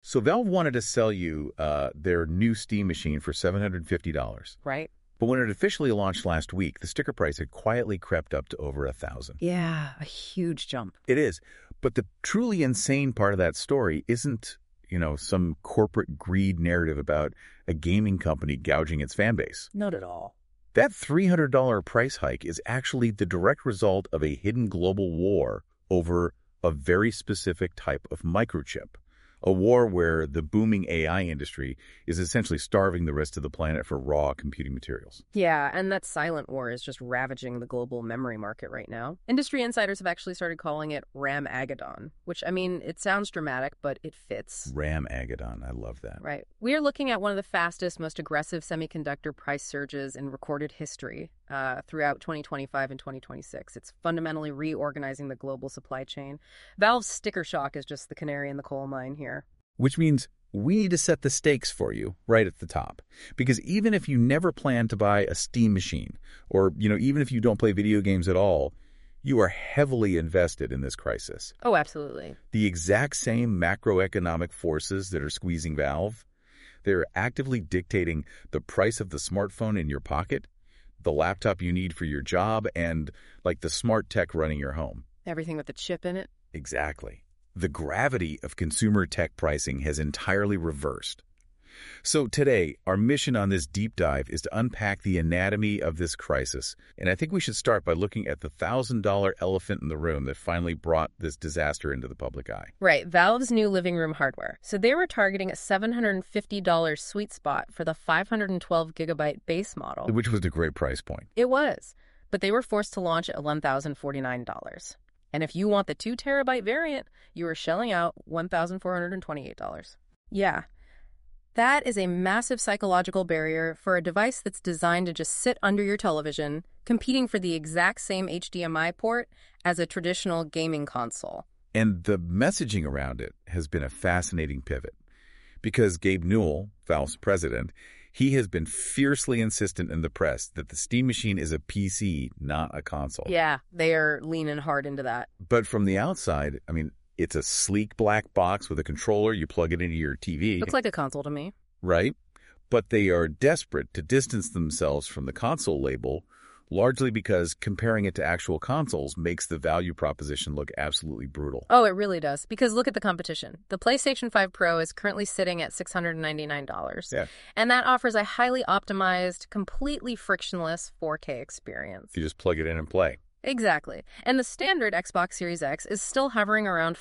So Valve wanted to sell you their new Steam machine for $750. Right. But when it officially launched last week, the sticker price had quietly crept up to over $1,000. Yeah, a huge jump. It is. But the truly insane part of that story isn't, some corporate greed narrative about a gaming company gouging its fan base. Not at all. That $300 price hike is actually the direct result of a hidden global war over a very specific type of microchip. A war where the booming AI industry is essentially starving the rest of the planet for raw computing materials. Yeah, and that silent war is just ravaging the global memory market right now. Industry insiders have actually started calling it Ramageddon, which, it sounds dramatic, but it fits. Ramageddon, I love that. Right. We are looking at one of the fastest, most aggressive semiconductor price surges in recorded history throughout 2025 and 2026. It's fundamentally reorganizing the global supply chain. Valve's sticker shock is just the canary in the coal mine here. Which means we need to set the stakes for you right at the top. Because even if you never plan to buy a Steam machine, or, even if you don't play video games at all, you are heavily invested in this crisis. Oh, absolutely. The exact same macroeconomic forces that are squeezing Valve, they're actively dictating the price of the smartphone in your pocket, the laptop you need for your job, and, the smart tech running your home. Everything with a chip in it? Exactly. The gravity of consumer tech pricing has entirely reversed. So today, our mission on this deep dive is to unpack the anatomy of this crisis. And I think we should start by looking at the $1,000 elephant in the room that finally brought this disaster into the public eye. Right, Valve's new living room hardware. So they were targeting a $750 sweet spot for the 512 gigabyte base model. Which was a great price point. It was, but they were forced to launch at $1,049. And if you want the 2 terabyte variant, you are shelling out $1,428. Yeah, that is a massive psychological barrier for a device that's designed to just sit under your television, competing for the exact same HDMI port as a traditional gaming console. And the messaging around it has been a fascinating pivot. Because Gabe Newell, Valve's president, he has been fiercely insistent in the press that the Steam machine is a PC, not a console. Yeah, they are leaning hard into that. But from the outside, it's a sleek black box with a controller. You plug it into your TV. Looks like a console to me. Right? But they are desperate to distance themselves from the console label, largely because comparing it to actual consoles makes the value proposition look absolutely brutal. Oh, it really does. Because look at the competition. The PlayStation 5 Pro is currently sitting at $699. Yeah. And that offers a highly optimized, completely frictionless 4K experience. You just plug it in and play. Exactly. And the standard Xbox Series X is still hovering around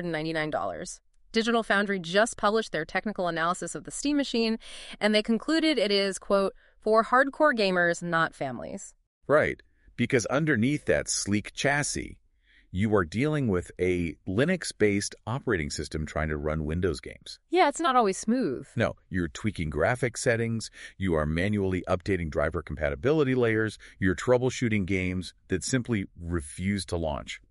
$499. Digital Foundry just published their technical analysis of the Steam machine, and they concluded it is, quote, for hardcore gamers, not families. Right, because underneath that sleek chassis, you are dealing with a Linux-based operating system trying to run Windows games. Yeah, it's not always smooth. No, you're tweaking graphic settings, you are manually updating driver compatibility layers, you're troubleshooting games that simply refuse to launch.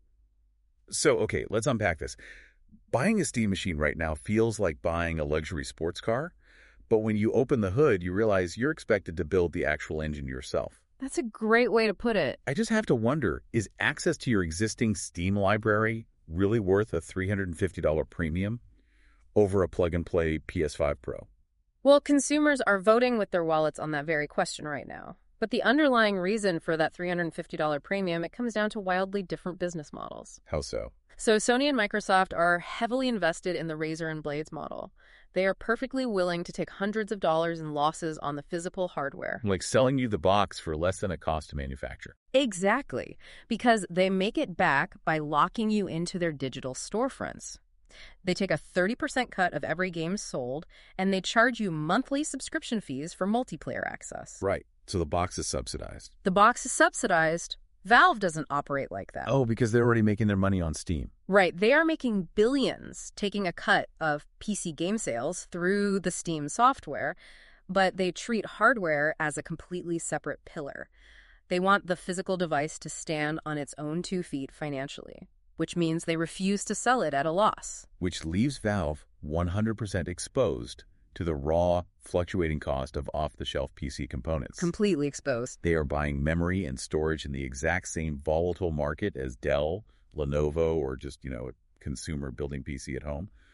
So, okay, let's unpack this. Buying a Steam machine right now feels like buying a luxury sports car, but when you open the hood, you realize you're expected to build the actual engine yourself. That's a great way to put it. I just have to wonder, is access to your existing Steam library really worth a $350 premium over a plug-and-play PS5 Pro? Well, consumers are voting with their wallets on that very question right now. But the underlying reason for that $350 premium, it comes down to wildly different business models. How so? So Sony and Microsoft are heavily invested in the razor and blades model. They are perfectly willing to take hundreds of dollars in losses on the physical hardware. Like selling you the box for less than it costs to manufacture. Exactly, because they make it back by locking you into their digital storefronts. They take a 30% cut of every game sold, and they charge you monthly subscription fees for multiplayer access. Right, so the box is subsidized. The box is subsidized. Valve doesn't operate like that. Oh, because they're already making their money on Steam. Right. They are making billions taking a cut of PC game sales through the Steam software, but they treat hardware as a completely separate pillar. They want the physical device to stand on its own 2 feet financially, which means they refuse to sell it at a loss. Which leaves Valve 100% exposed to the raw, fluctuating cost of off-the-shelf PC components. Completely exposed. They are buying memory and storage in the exact same volatile market as Dell, Lenovo, or just, a consumer building PC at home.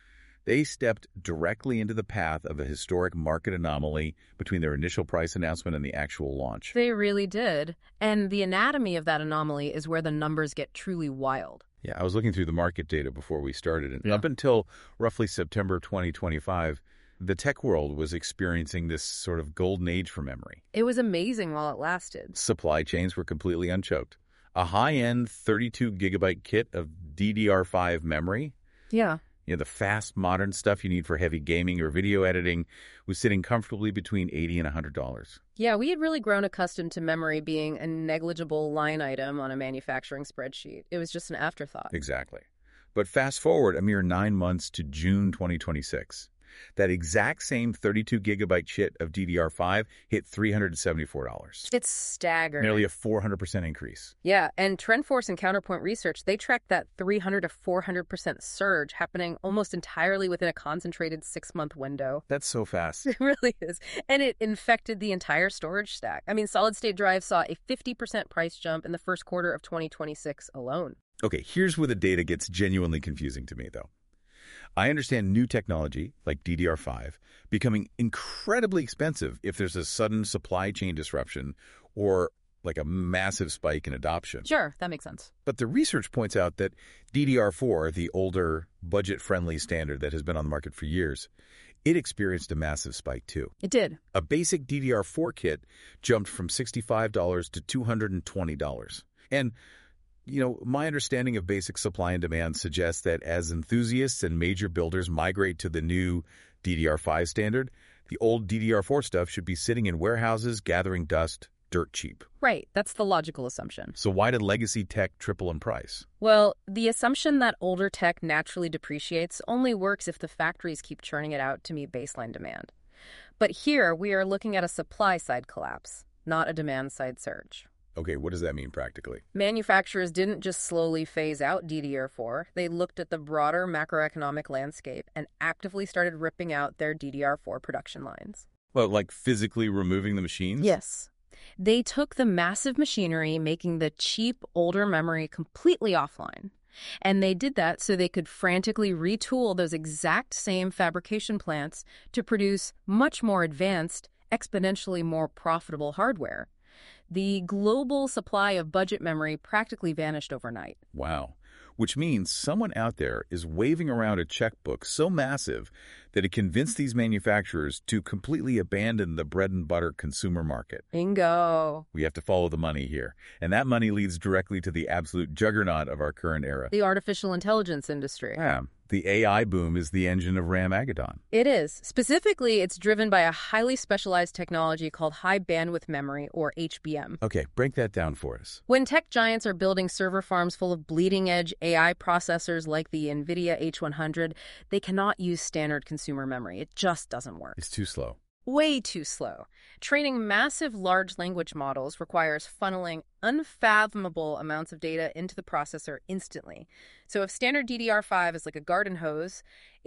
They stepped directly into the path of a historic market anomaly between their initial price announcement and the actual launch. They really did. And the anatomy of that anomaly is where the numbers get truly wild. Yeah, I was looking through the market data before we started, and Yeah. up until roughly September 2025, the tech world was experiencing this sort of golden age for memory. It was amazing while it lasted. Supply chains were completely unchoked. A high-end 32-gigabyte kit of DDR5 memory, Yeah. the fast, modern stuff you need for heavy gaming or video editing, was sitting comfortably between $80 and $100. Yeah, we had really grown accustomed to memory being a negligible line item on a manufacturing spreadsheet. It was just an afterthought. Exactly. But fast forward a mere 9 months to June 2026. That exact same 32-gigabyte kit of DDR5 hit $374. It's staggering. Nearly a 400% increase. Yeah, and TrendForce and Counterpoint Research, they tracked that 300 to 400% surge happening almost entirely within a concentrated 6-month window. That's so fast. It really is. And it infected the entire storage stack. I mean, solid-state drives saw a 50% price jump in the first quarter of 2026 alone. Okay, here's where the data gets genuinely confusing to me, though. I understand new technology, like DDR5, becoming incredibly expensive if there's a sudden supply chain disruption or like a massive spike in adoption. Sure, that makes sense. But the research points out that DDR4, the older, budget-friendly standard that has been on the market for years, it experienced a massive spike too. It did. A basic DDR4 kit jumped from $65 to $220. And my understanding of basic supply and demand suggests that as enthusiasts and major builders migrate to the new DDR5 standard, the old DDR4 stuff should be sitting in warehouses gathering dust dirt cheap. Right, that's the logical assumption. So why did legacy tech triple in price? Well, the assumption that older tech naturally depreciates only works if the factories keep churning it out to meet baseline demand. But here, we are looking at a supply-side collapse, not a demand-side surge. Okay, what does that mean practically? Manufacturers didn't just slowly phase out DDR4. They looked at the broader macroeconomic landscape and actively started ripping out their DDR4 production lines. Well, like physically removing the machines? Yes. They took the massive machinery making the cheap, older memory completely offline. And they did that so they could frantically retool those exact same fabrication plants to produce much more advanced, exponentially more profitable hardware. The global supply of budget memory practically vanished overnight. Wow. Which means someone out there is waving around a checkbook so massive that it convinced these manufacturers to completely abandon the bread and butter consumer market. Bingo. We have to follow the money here. And that money leads directly to the absolute juggernaut of our current era. The artificial intelligence industry. Yeah. The AI boom is the engine of Ramageddon. It is. Specifically, it's driven by a highly specialized technology called high bandwidth memory, or HBM. Okay, break that down for us. When tech giants are building server farms full of bleeding-edge AI processors like the NVIDIA H100, they cannot use standard consumer memory. It just doesn't work. It's too slow. Way too slow. Training massive large language models requires funneling unfathomable amounts of data into the processor instantly. So if standard DDR5 is like a garden hose,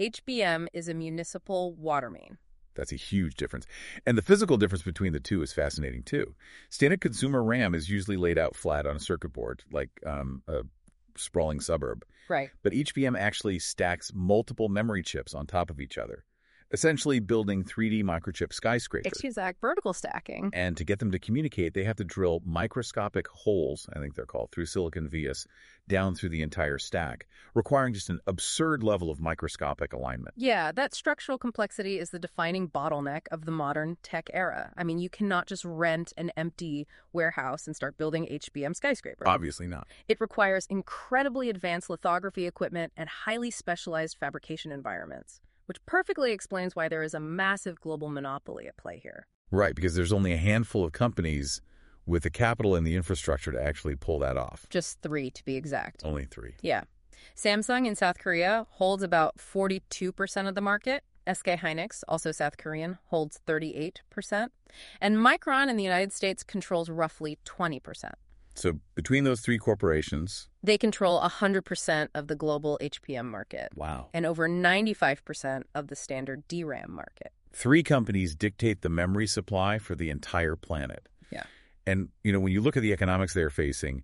HBM is a municipal water main. That's a huge difference. And the physical difference between the two is fascinating, too. Standard consumer RAM is usually laid out flat on a circuit board, like a sprawling suburb. Right. But HBM actually stacks multiple memory chips on top of each other, essentially building 3D microchip skyscrapers. Excuse that, vertical stacking. And to get them to communicate, they have to drill microscopic holes, I think they're called, through silicon vias, down through the entire stack, requiring just an absurd level of microscopic alignment. Yeah, that structural complexity is the defining bottleneck of the modern tech era. I mean, you cannot just rent an empty warehouse and start building HBM skyscrapers. Obviously not. It requires incredibly advanced lithography equipment and highly specialized fabrication environments, which perfectly explains why there is a massive global monopoly at play here. Right, because there's only a handful of companies with the capital and the infrastructure to actually pull that off. Just 3, to be exact. Only 3. Yeah. Samsung in South Korea holds about 42% of the market. SK Hynix, also South Korean, holds 38%. And Micron in the United States controls roughly 20%. So between those 3 corporations... They control 100% of the global HBM market. Wow. And over 95% of the standard DRAM market. 3 companies dictate the memory supply for the entire planet. Yeah. And, when you look at the economics they're facing,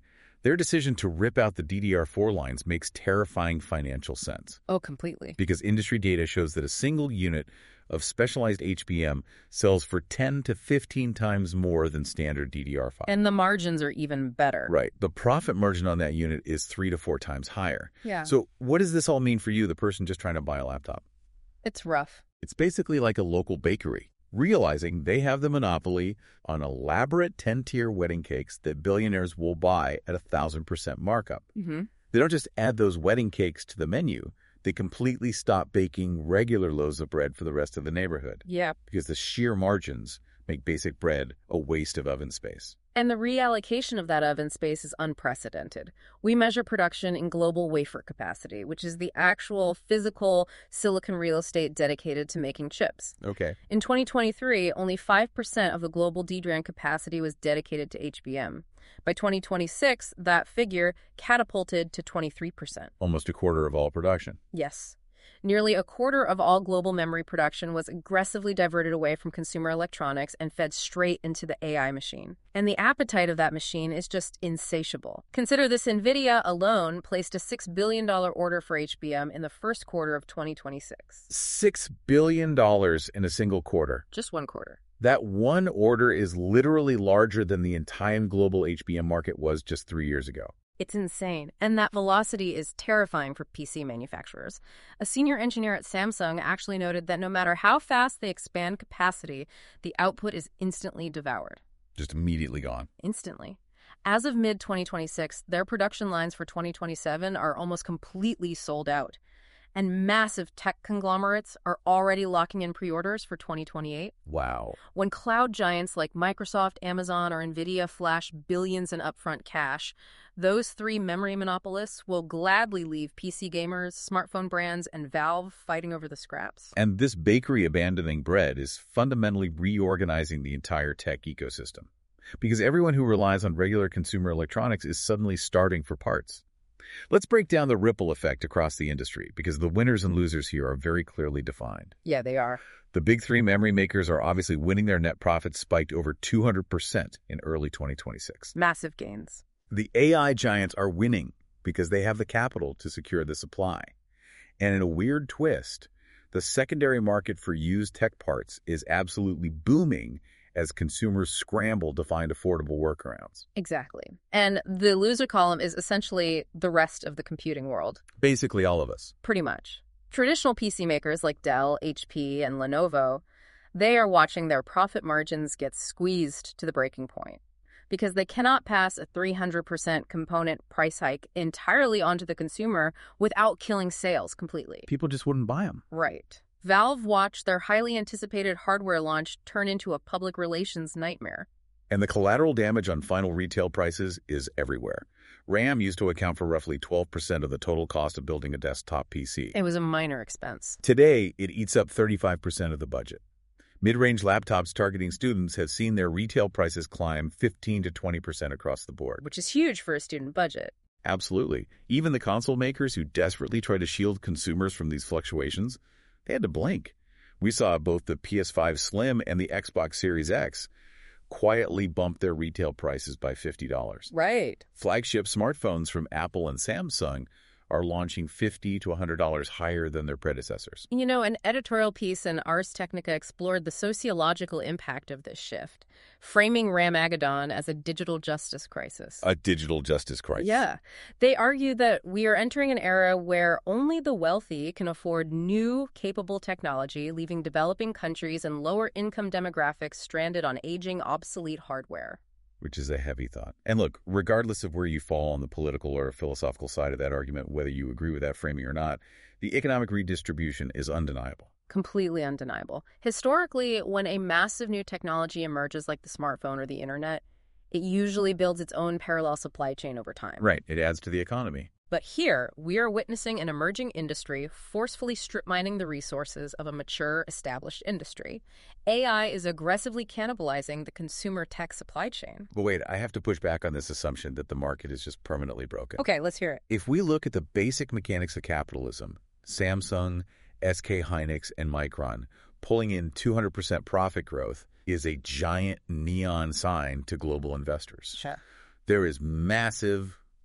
Their decision to rip out the DDR4 lines makes terrifying financial sense. Oh, completely. Because industry data shows that a single unit of specialized HBM sells for 10 to 15 times more than standard DDR5. And the margins are even better. Right. The profit margin on that unit is 3 to 4 times higher. Yeah. So what does this all mean for you, the person just trying to buy a laptop? It's rough. It's basically like a local bakery, realizing they have the monopoly on elaborate 10-tier wedding cakes that billionaires will buy at 1,000% markup. Mm-hmm. They don't just add those wedding cakes to the menu. They completely stop baking regular loaves of bread for the rest of the neighborhood. Yeah. Because the sheer margins make basic bread a waste of oven space. And the reallocation of that oven space is unprecedented. We measure production in global wafer capacity, which is the actual physical silicon real estate dedicated to making chips. Okay. In 2023, only 5% of the global DRAM capacity was dedicated to HBM. By 2026, that figure catapulted to 23%. Almost a quarter of all production. Yes. Nearly a quarter of all global memory production was aggressively diverted away from consumer electronics and fed straight into the AI machine. And the appetite of that machine is just insatiable. Consider this: NVIDIA alone placed a $6 billion order for HBM in the first quarter of 2026. $6 billion in a single quarter. Just one quarter. That one order is literally larger than the entire global HBM market was just 3 years ago. It's insane, and that velocity is terrifying for PC manufacturers. A senior engineer at Samsung actually noted that no matter how fast they expand capacity, the output is instantly devoured. Just immediately gone. Instantly. As of mid-2026, their production lines for 2027 are almost completely sold out. And massive tech conglomerates are already locking in pre-orders for 2028. Wow. When cloud giants like Microsoft, Amazon, or NVIDIA flash billions in upfront cash, those three memory monopolists will gladly leave PC gamers, smartphone brands, and Valve fighting over the scraps. And this bakery abandoning bread is fundamentally reorganizing the entire tech ecosystem. Because everyone who relies on regular consumer electronics is suddenly starting for parts. Let's break down the ripple effect across the industry, because the winners and losers here are very clearly defined. Yeah, they are. The big three memory makers are obviously winning. Their net profits spiked over 200% in early 2026. Massive gains. The AI giants are winning because they have the capital to secure the supply. And in a weird twist, the secondary market for used tech parts is absolutely booming as consumers scramble to find affordable workarounds. Exactly. And the loser column is essentially the rest of the computing world. Basically all of us. Pretty much. Traditional PC makers like Dell, HP, and Lenovo, they are watching their profit margins get squeezed to the breaking point because they cannot pass a 300% component price hike entirely onto the consumer without killing sales completely. People just wouldn't buy them. Right. Valve watched their highly anticipated hardware launch turn into a public relations nightmare. And the collateral damage on final retail prices is everywhere. RAM used to account for roughly 12% of the total cost of building a desktop PC. It was a minor expense. Today, it eats up 35% of the budget. Mid-range laptops targeting students have seen their retail prices climb 15 to 20% across the board. Which is huge for a student budget. Absolutely. Even the console makers who desperately try to shield consumers from these fluctuations, they had to blink. We saw both the PS5 Slim and the Xbox Series X quietly bump their retail prices by $50. Right. Flagship smartphones from Apple and Samsung are launching $50 to $100 higher than their predecessors. You know, an editorial piece in Ars Technica explored the sociological impact of this shift, framing Ramageddon as a digital justice crisis. A digital justice crisis. Yeah. They argue that we are entering an era where only the wealthy can afford new, capable technology, leaving developing countries and lower-income demographics stranded on aging, obsolete hardware. Which is a heavy thought. And look, regardless of where you fall on the political or philosophical side of that argument, whether you agree with that framing or not, the economic redistribution is undeniable. Completely undeniable. Historically, when a massive new technology emerges like the smartphone or the internet, it usually builds its own parallel supply chain over time. Right. It adds to the economy. But here, we are witnessing an emerging industry forcefully strip mining the resources of a mature, established industry. AI is aggressively cannibalizing the consumer tech supply chain. But wait, I have to push back on this assumption that the market is just permanently broken. Okay, let's hear it. If we look at the basic mechanics of capitalism, Samsung, SK Hynix, and Micron pulling in 200% profit growth is a giant neon sign to global investors. Sure. There is massive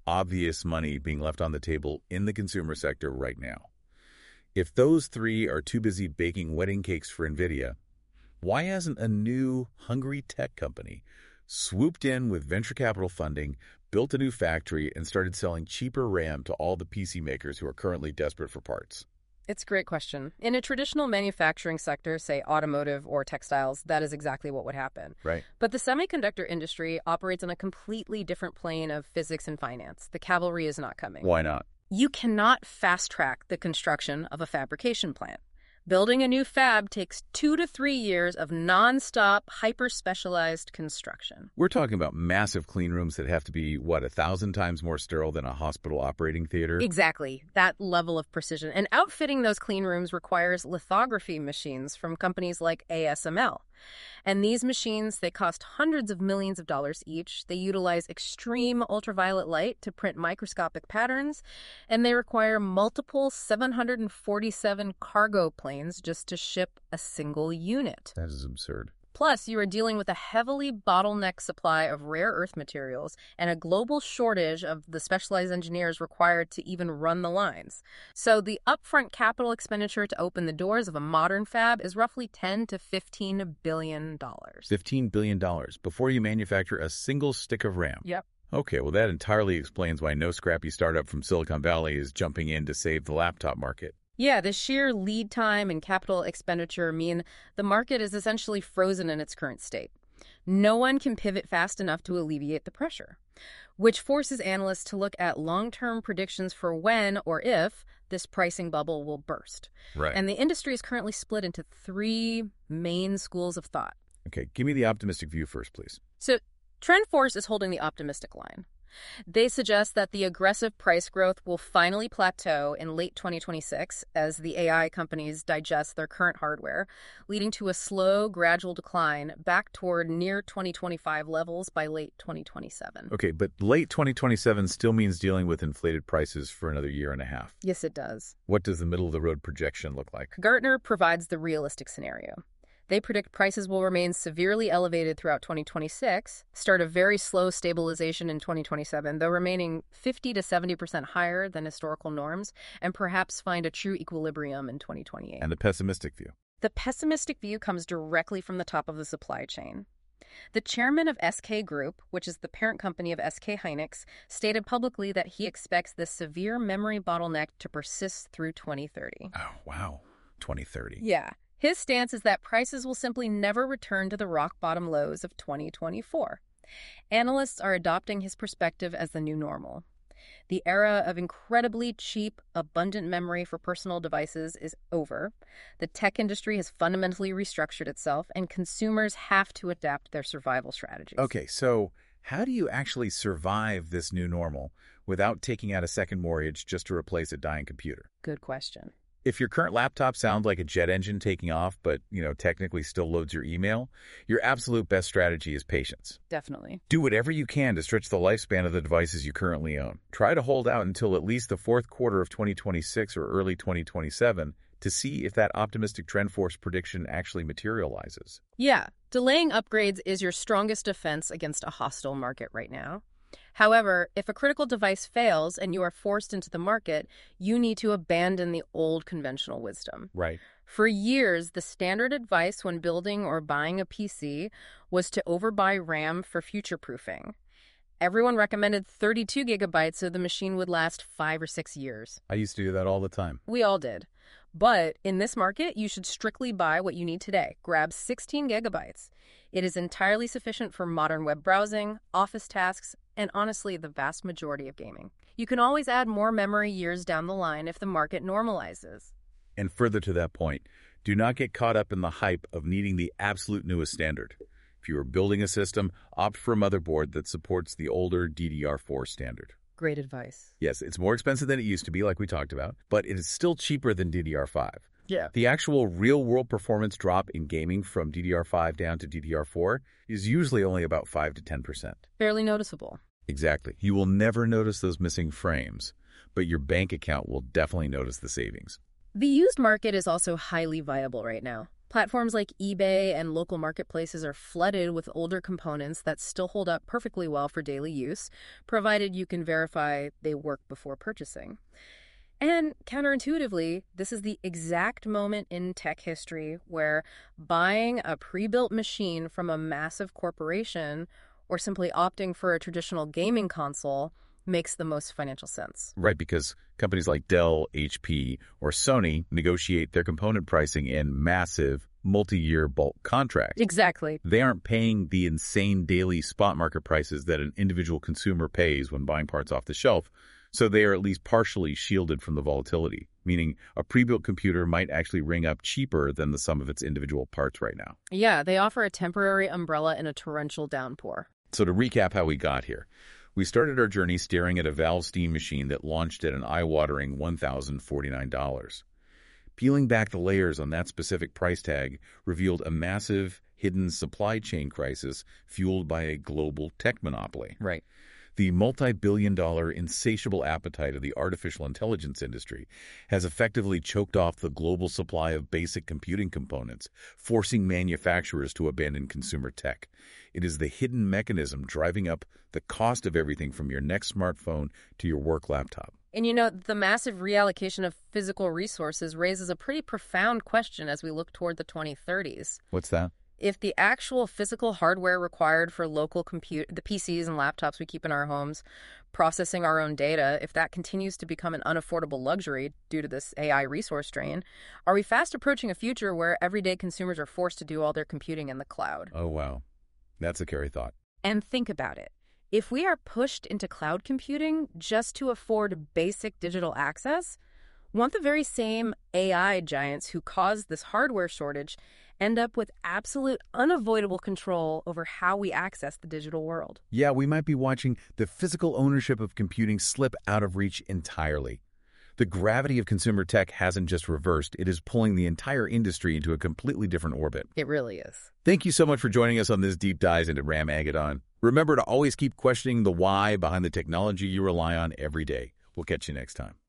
obvious money being left on the table in the consumer sector right now. If those three are too busy baking wedding cakes for NVIDIA, why hasn't a new, hungry tech company swooped in with venture capital funding, built a new factory, and started selling cheaper RAM to all the PC makers who are currently desperate for parts? It's a great question. In a traditional manufacturing sector, say automotive or textiles, that is exactly what would happen. Right. But the semiconductor industry operates on a completely different plane of physics and finance. The cavalry is not coming. Why not? You cannot fast-track the construction of a fabrication plant. Building a new fab takes 2 to 3 years of non-stop, hyper-specialized construction. We're talking about massive clean rooms that have to be, 1,000 times more sterile than a hospital operating theater? Exactly. That level of precision. And outfitting those clean rooms requires lithography machines from companies like ASML. And these machines, they cost hundreds of millions of dollars each. They utilize extreme ultraviolet light to print microscopic patterns, and they require multiple 747 cargo planes just to ship a single unit. That is absurd. Plus, you are dealing with a heavily bottlenecked supply of rare earth materials and a global shortage of the specialized engineers required to even run the lines. So the upfront capital expenditure to open the doors of a modern fab is roughly $10 to $15 billion. $15 billion before you manufacture a single stick of RAM. Yep. Okay, well, that entirely explains why no scrappy startup from Silicon Valley is jumping in to save the laptop market. Yeah, the sheer lead time and capital expenditure mean the market is essentially frozen in its current state. No one can pivot fast enough to alleviate the pressure, which forces analysts to look at long-term predictions for when or if this pricing bubble will burst. Right. And the industry is currently split into 3 main schools of thought. Okay, give me the optimistic view first, please. So TrendForce is holding the optimistic line. They suggest that the aggressive price growth will finally plateau in late 2026 as the AI companies digest their current hardware, leading to a slow, gradual decline back toward near 2025 levels by late 2027. Okay, but late 2027 still means dealing with inflated prices for another year and a half. Yes, it does. What does the middle-of-the-road projection look like? Gartner provides the realistic scenario. They predict prices will remain severely elevated throughout 2026, start a very slow stabilization in 2027, though remaining 50 to 70% higher than historical norms, and perhaps find a true equilibrium in 2028. And the pessimistic view? The pessimistic view comes directly from the top of the supply chain. The chairman of SK Group, which is the parent company of SK Hynix, stated publicly that he expects this severe memory bottleneck to persist through 2030. Oh, wow. 2030. Yeah. His stance is that prices will simply never return to the rock-bottom lows of 2024. Analysts are adopting his perspective as the new normal. The era of incredibly cheap, abundant memory for personal devices is over. The tech industry has fundamentally restructured itself, and consumers have to adapt their survival strategies. Okay, so how do you actually survive this new normal without taking out a second mortgage just to replace a dying computer? Good question. If your current laptop sounds like a jet engine taking off, but, technically still loads your email, your absolute best strategy is patience. Definitely. Do whatever you can to stretch the lifespan of the devices you currently own. Try to hold out until at least the fourth quarter of 2026 or early 2027 to see if that optimistic TrendForce prediction actually materializes. Yeah, delaying upgrades is your strongest defense against a hostile market right now. However, if a critical device fails and you are forced into the market, you need to abandon the old conventional wisdom. Right. For years, the standard advice when building or buying a PC was to overbuy RAM for future-proofing. Everyone recommended 32 gigabytes so the machine would last 5 or 6 years. I used to do that all the time. We all did. But in this market, you should strictly buy what you need today. Grab 16 gigabytes. It is entirely sufficient for modern web browsing, office tasks, and honestly, the vast majority of gaming. You can always add more memory years down the line if the market normalizes. And further to that point, do not get caught up in the hype of needing the absolute newest standard. If you are building a system, opt for a motherboard that supports the older DDR4 standard. Great advice. Yes, it's more expensive than it used to be, like we talked about, but it is still cheaper than DDR5. Yeah. The actual real-world performance drop in gaming from DDR5 down to DDR4 is usually only about 5 to 10%. Fairly noticeable. Exactly. You will never notice those missing frames, but your bank account will definitely notice the savings. The used market is also highly viable right now. Platforms like eBay and local marketplaces are flooded with older components that still hold up perfectly well for daily use, provided you can verify they work before purchasing. And counterintuitively, this is the exact moment in tech history where buying a pre-built machine from a massive corporation or simply opting for a traditional gaming console makes the most financial sense. Right, because companies like Dell, HP, or Sony negotiate their component pricing in massive, multi-year bulk contracts. Exactly. They aren't paying the insane daily spot market prices that an individual consumer pays when buying parts off the shelf, so they are at least partially shielded from the volatility, meaning a pre-built computer might actually ring up cheaper than the sum of its individual parts right now. Yeah, they offer a temporary umbrella in a torrential downpour. So to recap how we got here, we started our journey staring at a Valve Steam machine that launched at an eye-watering $1,049. Peeling back the layers on that specific price tag revealed a massive, hidden supply chain crisis fueled by a global tech monopoly. Right. The multi-billion-dollar insatiable appetite of the artificial intelligence industry has effectively choked off the global supply of basic computing components, forcing manufacturers to abandon consumer tech. It is the hidden mechanism driving up the cost of everything from your next smartphone to your work laptop. And the massive reallocation of physical resources raises a pretty profound question as we look toward the 2030s. What's that? If the actual physical hardware required for local the PCs and laptops we keep in our homes, processing our own data, if that continues to become an unaffordable luxury due to this AI resource drain, are we fast approaching a future where everyday consumers are forced to do all their computing in the cloud? Oh, wow. That's a scary thought. And think about it. If we are pushed into cloud computing just to afford basic digital access, won't the very same AI giants who caused this hardware shortage end up with absolute unavoidable control over how we access the digital world? Yeah, we might be watching the physical ownership of computing slip out of reach entirely. The gravity of consumer tech hasn't just reversed, it is pulling the entire industry into a completely different orbit. It really is. Thank you so much for joining us on this deep dive into Ramageddon. Remember to always keep questioning the why behind the technology you rely on every day. We'll catch you next time.